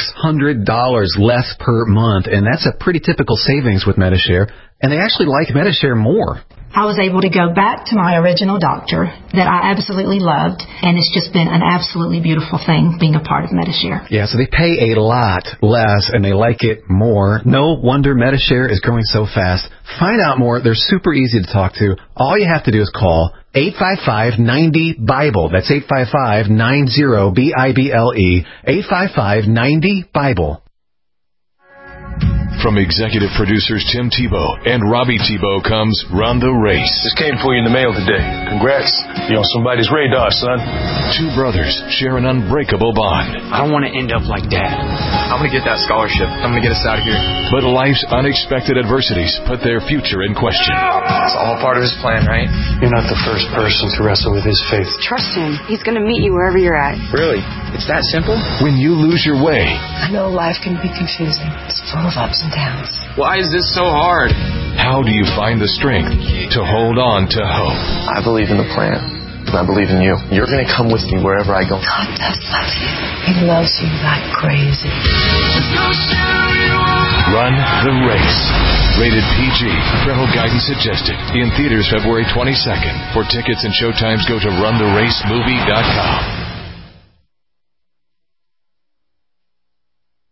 $600 less per month, and that's a pretty typical savings with Medi-Share. And they actually like Medi-Share more.
I was able to go back to my original doctor that I absolutely loved, and it's just been an absolutely beautiful thing being a part of Medi-Share.
Yeah, so they pay a lot less, and they like it more. No wonder Medi-Share is growing so fast. Find out more. They're super easy to talk to. All you have to do is call 855-90-BIBLE. That's 855-90-BIBLE. 855-90-BIBLE.
From executive producers Tim Tebow and Robbie Tebow comes Run the Race.
This came for you in the mail today. Congrats. You're on somebody's radar, son.
2 brothers share an unbreakable bond.
I don't want to end up like Dad. I'm going to get that scholarship. I'm going to get us out of here.
But life's unexpected adversities put their future in question.
It's all part of his plan, right?
You're not the first person to wrestle with his faith.
Trust him. He's going to meet you wherever you're at.
Really? It's that simple?
When you lose your way.
I know life can be confusing. It's full of ups and downs.
Why is this so hard?
How do you find the strength to hold on to hope?
I believe in the plan, and I believe in you. You're going to come with me wherever I go.
God does love you. He loves you like crazy.
Run the Race. Rated PG. Parental guidance suggested. In theaters February 22nd. For tickets and showtimes, go to runtheracemovie.com.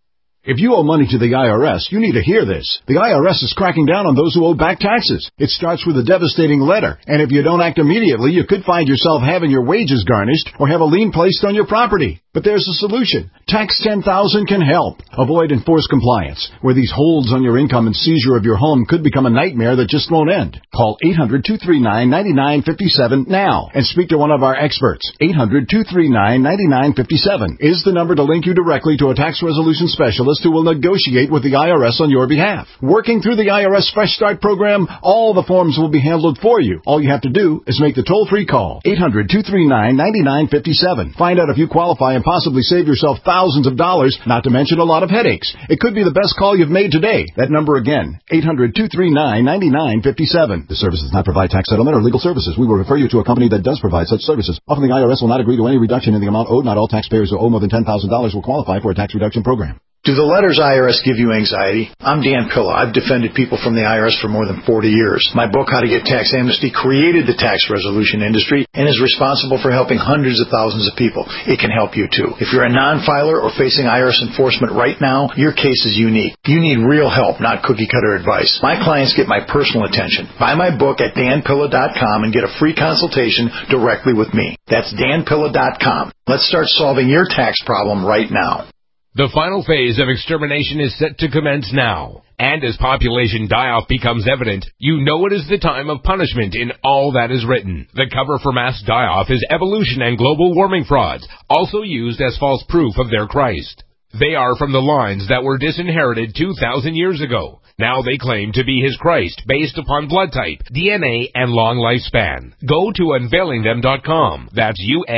If you owe money to the IRS, you need to hear this. The IRS is cracking down on those who owe back taxes. It starts with a devastating letter, and if you don't act immediately, you could find yourself having your wages garnished or have a lien placed on your property. But there's a solution. Tax 10,000 can help. Avoid enforced compliance, where these holds on your income and seizure of your home could become a nightmare that just won't end. Call 800-239-9957 now and speak to one of our experts. 800-239-9957 is the number to link you directly to a tax resolution specialist who will negotiate with the IRS on your behalf. Working through the IRS Fresh Start program, all the forms will be handled for you. All you have to do is make the toll-free call. 800-239-9957. Find out if you qualify and possibly save yourself thousands of dollars, not to mention a lot of headaches. It could be the best call you've made today. That number again, 800-239-9957. The service does not provide tax settlement or legal services. We will refer you to a company that does provide such services. Often the IRS will not agree to any reduction in the amount owed. Not all taxpayers who owe more than $10,000 will qualify for a tax reduction program.
Do the letters IRS give you anxiety? I'm Dan Pilla. I've defended people from the IRS for more than 40 years. My book, How to Get Tax Amnesty, created the tax resolution industry and is responsible for helping hundreds of thousands of people. It can help you too. If you're a non-filer or facing IRS enforcement right now, your case is unique. You need real help, not cookie-cutter advice. My clients get my personal attention. Buy my book at danpilla.com and get a free consultation directly with me. That's danpilla.com. Let's start solving your tax problem right now.
The final phase of extermination is set to commence now. And as population die-off becomes evident, you know it is the time of punishment in all that is written. The cover for mass die-off is evolution and global warming frauds, also used as false proof of their Christ. They are from the lines that were disinherited 2,000 years ago. Now they claim to be his Christ based upon blood type, DNA, and long lifespan. Go to unveilingthem.com. That's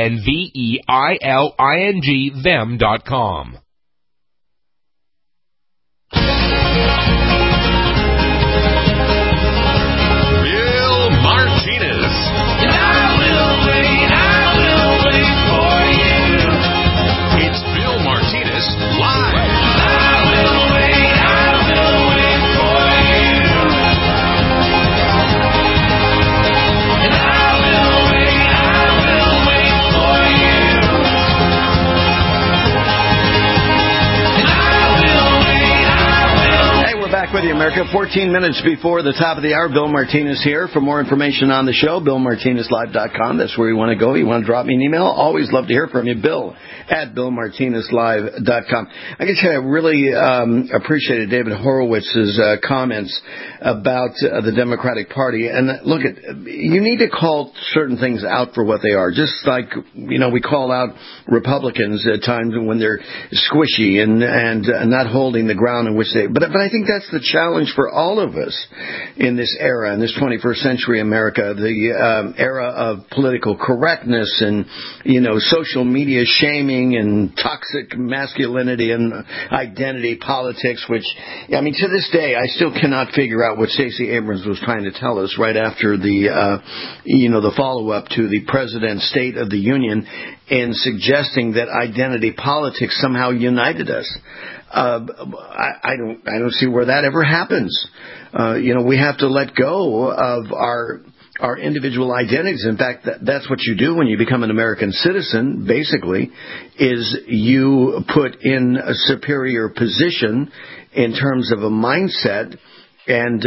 UNVEILING them.com.
Bill Martinez.
And I will wait for you.
It's Bill Martinez live.
I will wait for you. And I will wait for you. And
Hey, we're back with you, America. 14 minutes before the top of the hour. Bill Martinez here. For more information on the show, BillMartinezLive.com. That's where you want to go. You want to drop me an email? Always love to hear from you. Bill at BillMartinezLive.com. I can tell you, I really appreciated David Horowitz's comments about the Democratic Party. And look, you need to call certain things out for what they are. Just like, we call out Republicans at times when they're squishy and not holding the ground in which they. But I think that's the challenge for all of us in this era, in this 21st century America, the era of political correctness and, social media shaming and toxic masculinity and identity politics, which, to this day, I still cannot figure out what Stacey Abrams was trying to tell us right after the follow-up to the President's State of the Union in suggesting that identity politics somehow united us. I don't see where that ever happens. We have to let go of our individual identities. In fact, that's what you do when you become an American citizen, basically, is you put in a superior position in terms of a mindset and,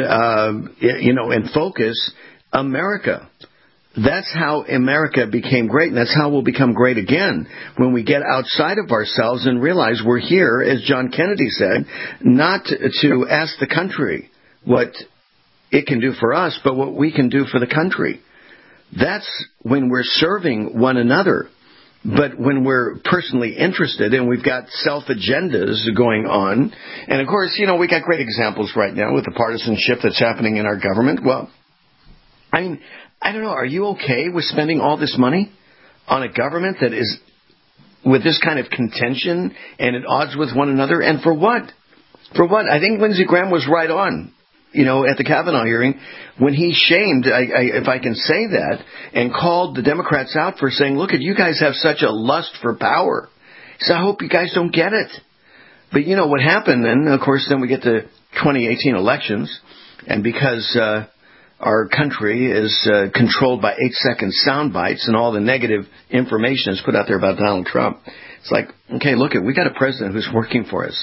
and focus America. That's how America became great, and that's how we'll become great again when we get outside of ourselves and realize we're here, as John Kennedy said, not to ask the country what it can do for us, but what we can do for the country. That's when we're serving one another. But when we're personally interested and we've got self-agendas going on, and of course, we got great examples right now with the partisanship that's happening in our government. Well, I don't know, are you okay with spending all this money on a government that is with this kind of contention and at odds with one another? And for what? For what? I think Lindsey Graham was right on, at the Kavanaugh hearing when he shamed, if I can say that, and called the Democrats out for saying, look, you guys have such a lust for power. He said, I hope you guys don't get it. But what happened then, of course, then we get to 2018 elections, and because our country is controlled by 8-second sound bites and all the negative information is put out there about Donald Trump. It's like, okay, look, we got a president who's working for us.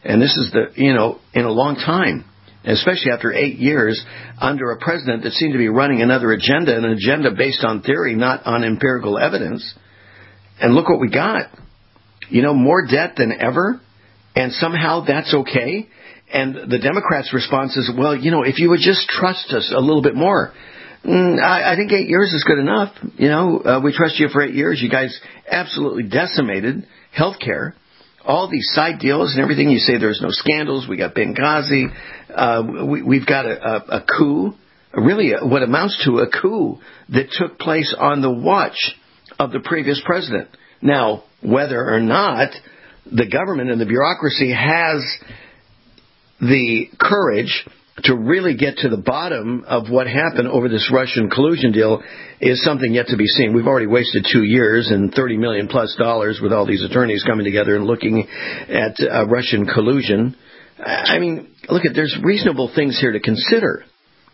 And this is in a long time, especially after 8 years under a president that seemed to be running another agenda, an agenda based on theory, not on empirical evidence. And look what we got. More debt than ever, and somehow that's okay. And the Democrats' response is, well, if you would just trust us a little bit more. I think 8 years is good enough. We trust you for 8 years. You guys absolutely decimated health care. All these side deals and everything. You say there's no scandals. We got Benghazi. We've got a coup, really what amounts to a coup that took place on the watch of the previous president. Now, whether or not the government and the bureaucracy has the courage to really get to the bottom of what happened over this Russian collusion deal is something yet to be seen. We've already wasted 2 years and $30 million plus with all these attorneys coming together and looking at Russian collusion. I mean, there's reasonable things here to consider.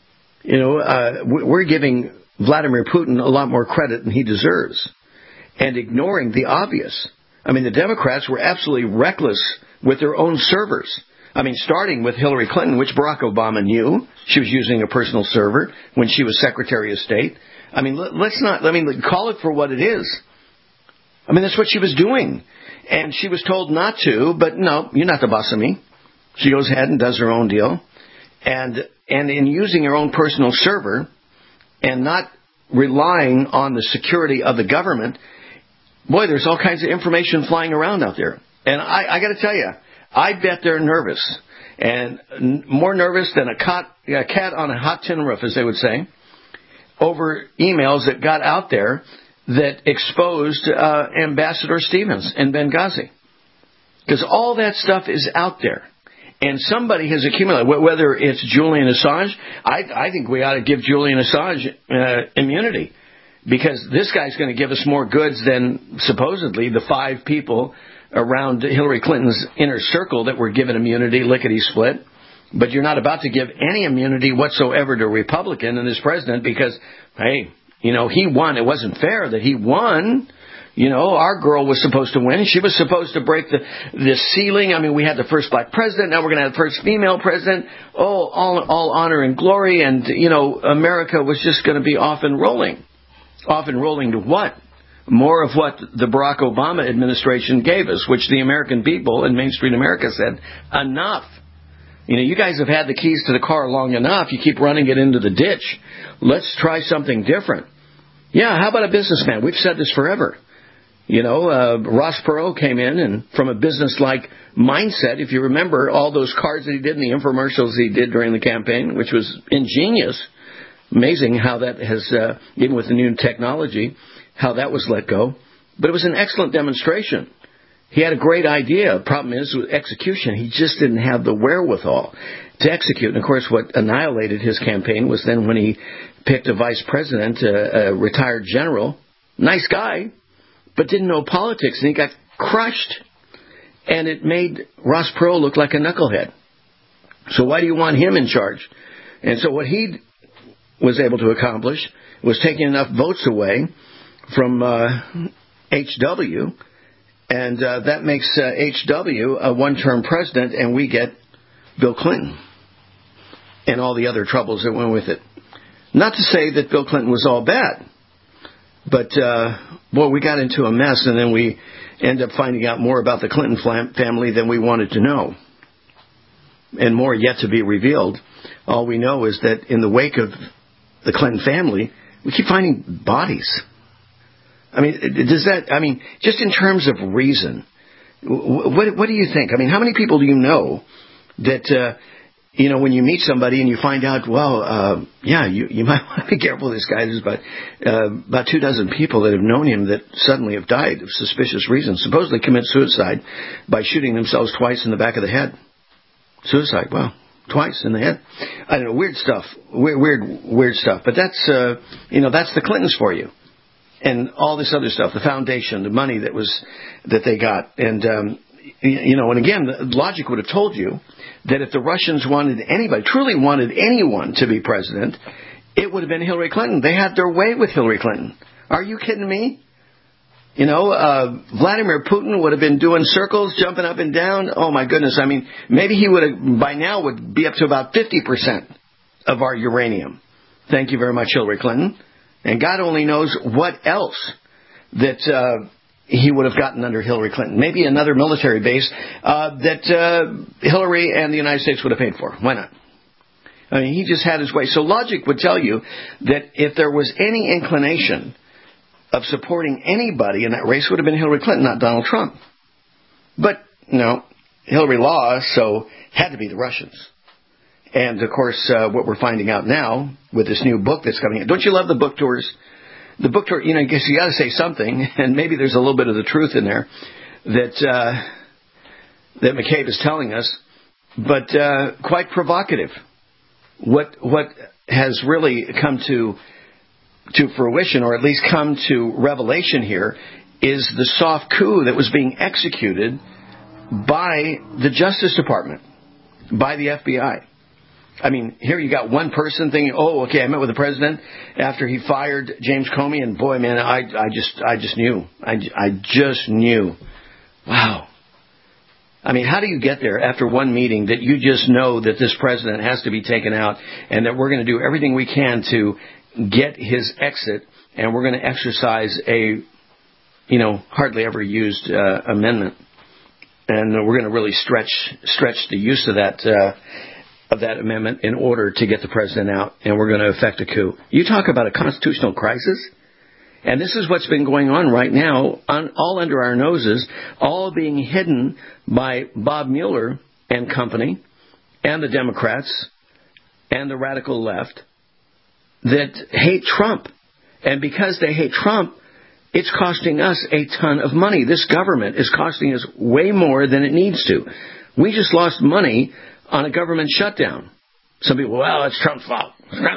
We're giving Vladimir Putin a lot more credit than he deserves and ignoring the obvious. I mean, the Democrats were absolutely reckless with their own servers. I mean, starting with Hillary Clinton, which Barack Obama knew. She was using a personal server when she was Secretary of State. I mean, call it for what it is. I mean, that's what she was doing. And she was told not to, but no, you're not the boss of me. She goes ahead and does her own deal. And in using her own personal server and not relying on the security of the government, boy, there's all kinds of information flying around out there. And I got to tell you, I bet they're nervous, and more nervous than a cat on a hot tin roof, as they would say, over emails that got out there that exposed Ambassador Stevens in Benghazi. Because all that stuff is out there, and somebody has accumulated, whether it's Julian Assange. I think we ought to give Julian Assange immunity, because this guy's going to give us more goods than supposedly the 5 people around Hillary Clinton's inner circle that were given immunity, lickety-split. But you're not about to give any immunity whatsoever to a Republican and his president because, hey, he won. It wasn't fair that he won. Our girl was supposed to win. She was supposed to break the ceiling. I mean, we had the first black president. Now we're going to have the first female president. Oh, all honor and glory. And, America was just going to be off and rolling. Off and rolling to what? More of what the Barack Obama administration gave us, which the American people in Main Street America said, enough. You guys have had the keys to the car long enough. You keep running it into the ditch. Let's try something different. Yeah, how about a businessman? We've said this forever. Ross Perot came in and from a business-like mindset. If you remember all those cards that he did and the infomercials he did during the campaign, which was ingenious. Amazing how that has, even with the new technology, how that was let go. But it was an excellent demonstration. He had a great idea. The problem is with execution, he just didn't have the wherewithal to execute. And, of course, what annihilated his campaign was then when he picked a vice president, a retired general, nice guy, but didn't know politics, and he got crushed. And it made Ross Perot look like a knucklehead. So why do you want him in charge? And so what he was able to accomplish was taking enough votes away from H.W., and that makes H.W. a one-term president, and we get Bill Clinton and all the other troubles that went with it. Not to say that Bill Clinton was all bad, but, we got into a mess, and then we end up finding out more about the Clinton family than we wanted to know, and more yet to be revealed. All we know is that in the wake of the Clinton family, we keep finding bodies. I mean, just in terms of reason, what do you think? I mean, how many people do you know that, when you meet somebody and you find out, you might want to be careful of this guy. There's about 24 people that have known him that suddenly have died of suspicious reasons, supposedly commit suicide by shooting themselves twice in the back of the head. Suicide, wow. Twice in the head. I don't know, weird stuff. Weird stuff. But that's the Clintons for you. And all this other stuff, the foundation, the money that they got. And, and again, logic would have told you that if the Russians truly wanted anyone to be president, it would have been Hillary Clinton. They had their way with Hillary Clinton. Are you kidding me? Vladimir Putin would have been doing circles, jumping up and down. Oh, my goodness. I mean, maybe he would have, by now, would be up to about 50% of our uranium. Thank you very much, Hillary Clinton. And God only knows what else that he would have gotten under Hillary Clinton. Maybe another military base that Hillary and the United States would have paid for. Why not? I mean, he just had his way. So logic would tell you that if there was any inclination of supporting anybody in that race, would have been Hillary Clinton, not Donald Trump. But, no, Hillary lost, so had to be the Russians. And, of course, what we're finding out now with this new book that's coming in. Don't you love the book tours? The book tour, I guess you got to say something, and maybe there's a little bit of the truth in there that McCabe is telling us, but quite provocative. What has really come to fruition, or at least come to revelation here, is the soft coup that was being executed by the Justice Department, by the FBI. I mean, here you got one person thinking, oh, okay, I met with the president after he fired James Comey, and boy, man, I just knew. I just knew. Wow. I mean, how do you get there after one meeting that you just know that this president has to be taken out and that we're going to do everything we can to get his exit, and we're going to exercise a, hardly ever used amendment, and we're going to really stretch the use of that amendment in order to get the president out, and we're going to effect a coup. You talk about a constitutional crisis, and this is what's been going on right now, all under our noses, all being hidden by Bob Mueller and company, and the Democrats, and the radical left, that hate Trump. And because they hate Trump, it's costing us a ton of money. This government is costing us way more than it needs to. We just lost money on a government shutdown. Some people, well, it's Trump's fault.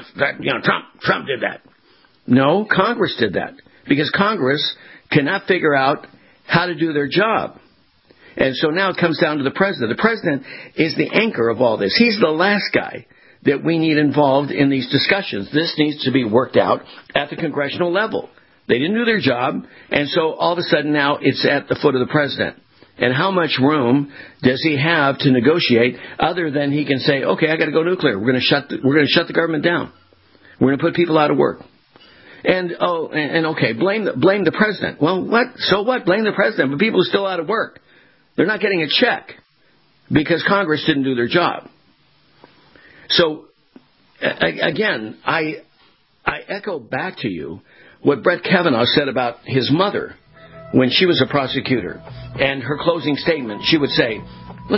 Trump did that. No, Congress did that. Because Congress cannot figure out how to do their job. And so now it comes down to the president. The president is the anchor of all this. He's the last guy that we need involved in these discussions. This needs to be worked out at the congressional level. They didn't do their job, and so all of a sudden now it's at the foot of the president. And how much room does he have to negotiate other than he can say, okay, I got to go nuclear. We're going to shut the government down. We're going to put people out of work. And okay, blame the president. Well, what? So what? Blame the president, but people are still out of work. They're not getting a check because Congress didn't do their job. So again, I echo back to you what Brett Kavanaugh said about his mother when she was a prosecutor. And her closing statement, she would say, look,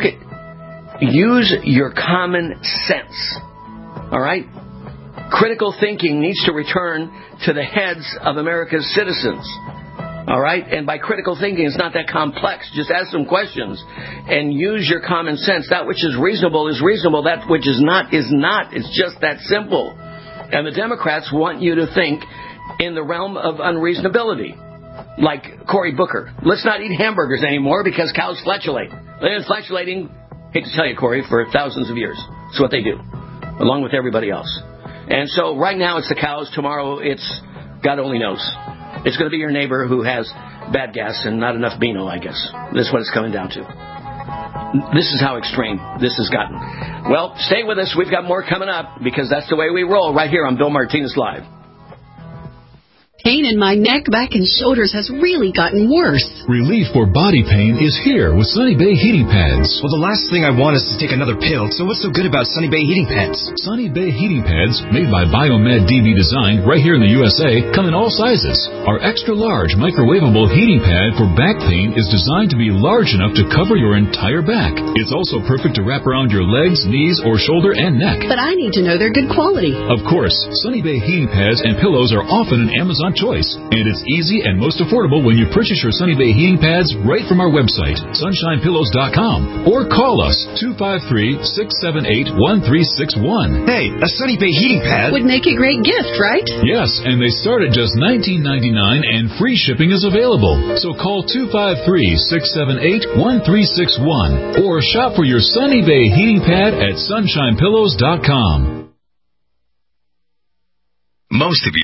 use your common sense. All right? Critical thinking needs to return to the heads of America's citizens. All right? And by critical thinking, it's not that complex. Just ask some questions and use your common sense. That which is reasonable is reasonable. That which is not is not. It's just that simple. And the Democrats want you to think in the realm of unreasonability. Like Cory Booker. Let's not eat hamburgers anymore because cows flatulate. They've been flatulating, hate to tell you, Cory, for thousands of years. It's what they do, along with everybody else. And so right now it's the cows. Tomorrow it's God only knows. It's going to be your neighbor who has bad gas and not enough Beano, I guess. That's what it's coming down to. This is how extreme this has gotten. Well, stay with us. We've got more coming up because that's the way we roll right here on Bill Martinez Live.
Pain in my neck, back, and shoulders has really gotten worse.
Relief for body pain is here with Sunny Bay Heating Pads.
Well, the last thing I want is to take another pill, so what's so good about Sunny Bay Heating Pads?
Sunny Bay Heating Pads, made by Biomed DB Design right here in the USA, come in all sizes. Our extra-large microwavable heating pad for back pain is designed to be large enough to cover your entire back. It's also perfect to wrap around your legs, knees, or shoulder and neck.
But I need to know they're good quality.
Of course, Sunny Bay Heating Pads and pillows are often an Amazon choice, and it's easy and most affordable when you purchase your Sunny Bay Heating Pads right from our website, sunshinepillows.com, or call us 253-678-1361.
Hey, a Sunny Bay Heating Pad
would make a great gift, right?
Yes, and they start at just $19.99 and free shipping is available. So call 253-678-1361 or shop for your Sunny Bay Heating Pad at sunshinepillows.com.
Most of you